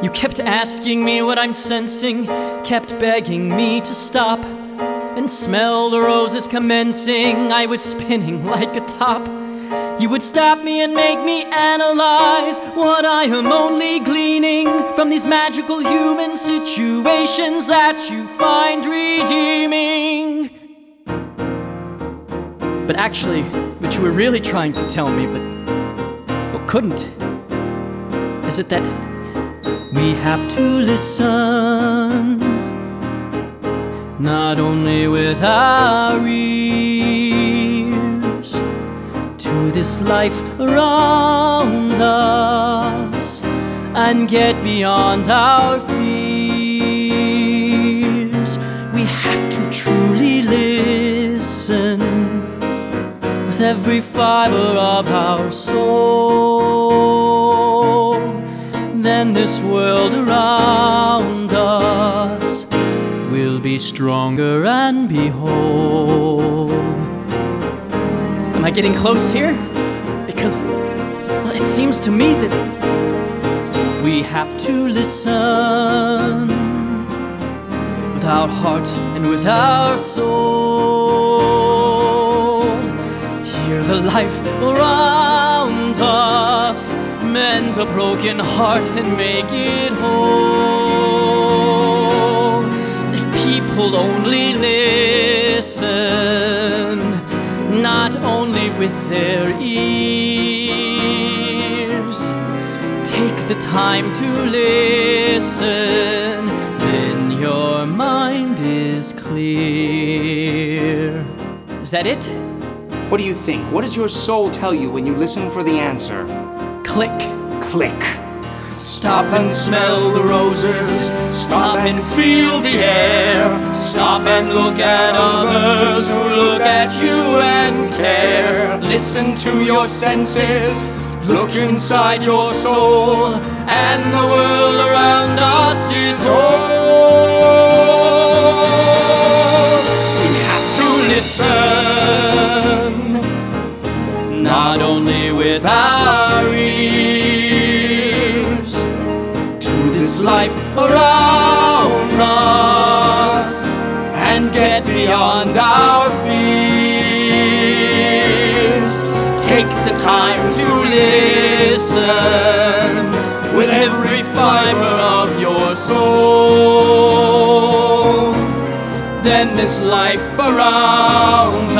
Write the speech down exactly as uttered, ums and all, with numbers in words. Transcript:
You kept asking me what I'm sensing, kept begging me to stop and smell the roses commencing. I was spinning like a top. You would stop me and make me analyze what I am only gleaning from these magical human situations that you find redeeming. But actually, what you were really trying to tell me, but well, couldn't, is it that we have to listen, not only with our ears, to this life around us, and get beyond our fears. We have to truly listen with every fiber of our soul. Then this world around us will be stronger and be whole. Am I getting close here? Because, well, it seems to me that we have to listen with our heart and with our soul. Hear the life around us, mend a broken heart and make it whole. If people only listen, not only with their ears, take the time to listen, then your mind is clear. Is that it? What do you think? What does your soul tell you when you listen for the answer? Click. Click. Stop and smell the roses. Stop and feel the air. Stop and look at others who look at you and care. Listen to your senses. Look inside your soul, and the world around us is whole. We have to listen, not only with our ears, to this life around us, and get beyond our fears. Take the time to listen with every fiber of your soul. Then this life around